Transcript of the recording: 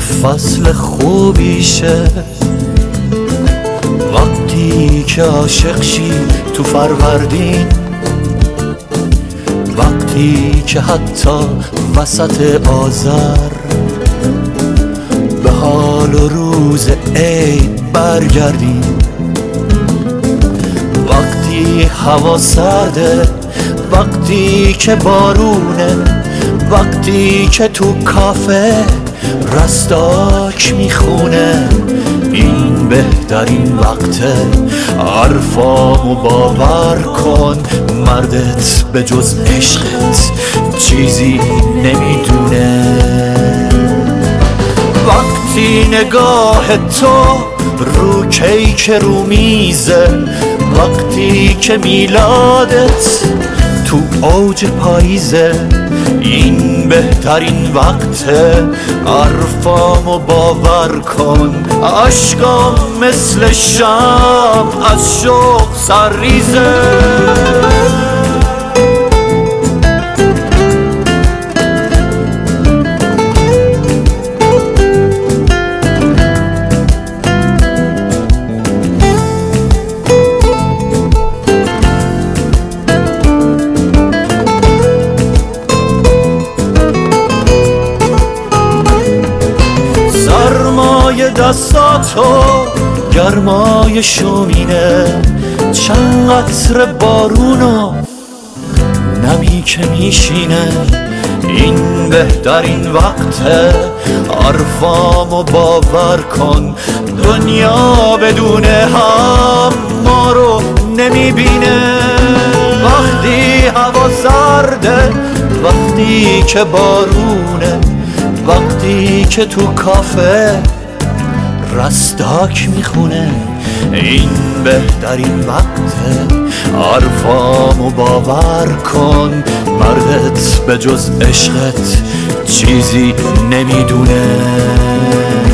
فصل خوبیشه، وقتی که عاشق شی تو فروردین، وقتی که حتی وسط آذر به حال و روز عید برگردین، وقتی هوا سرده، وقتی که بارونه، وقتی که تو کافه رستاک میخونه، این بهترین وقته. حرفامو باور کن، مردت به جز عشقت چیزی نمیدونه. وقتی نگاه تو رو کیک رو میزه، وقتی که میلادت تو اوج پاییزه، این بهترین وقته. حرفامو باور کن، عشقام مثل شام از شوق سرریزه. سرمای دستاتو گرمای شومینه، چند قطره بارونو نمی که میشینه، این بهترین وقته. حرفامو باور کن، دنیا بدون هم ما رو نمیبینه. وقتی هوا سرده، وقتی که بارونه، وقتی که تو کافه رستاک میخونه، این بهترین وقته. حرفامو باور کن، مردت به جز عشقت چیزی نمیدونه.